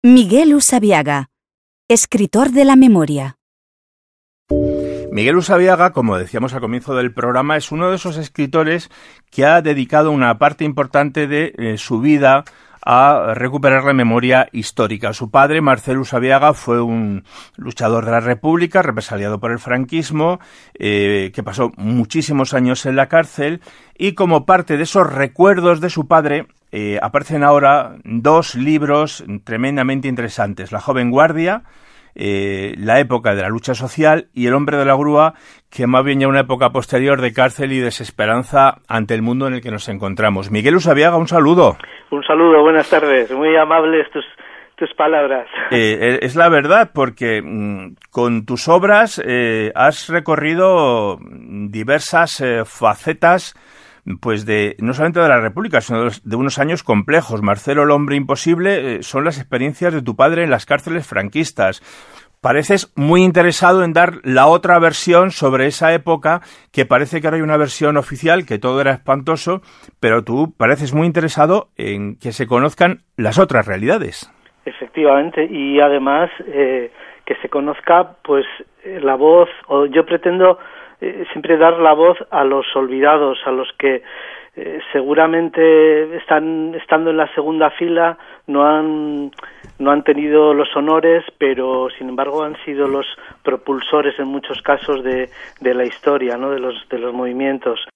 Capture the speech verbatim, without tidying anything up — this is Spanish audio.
Miguel Usabiaga, escritor de la memoria. Miguel Usabiaga, como decíamos al comienzo del programa, es uno de esos escritores que ha dedicado una parte importante de eh, su vida a recuperar la memoria histórica. Su padre, Marcel Usabiaga, fue un luchador de la República, represaliado por el franquismo, eh, que pasó muchísimos años en la cárcel, y como parte de esos recuerdos de su padre, eh, aparecen ahora dos libros tremendamente interesantes: La joven guardia, Eh, la época de la lucha social, y El hombre de la grúa, que más bien ya una época posterior de cárcel y desesperanza ante el mundo en el que nos encontramos. Miguel Usabiaga, un saludo. Un saludo, buenas tardes, muy amables tus, tus palabras. Eh, es la verdad, porque mmm, con tus obras eh, has recorrido diversas eh, facetas, pues de no solamente de la República, sino de unos años complejos. Marcelo, el hombre imposible, eh, son las experiencias de tu padre en las cárceles franquistas. Pareces muy interesado en dar la otra versión sobre esa época, que parece que ahora hay una versión oficial, que todo era espantoso, pero tú pareces muy interesado en que se conozcan las otras realidades. Efectivamente, y además eh, que se conozca pues la voz, o yo pretendo eh, siempre dar la voz a los olvidados, a los que eh, seguramente están estando en la segunda fila, no han no han tenido los honores, pero sin embargo han sido los propulsores en muchos casos de, de la historia, ¿no? de los de los movimientos.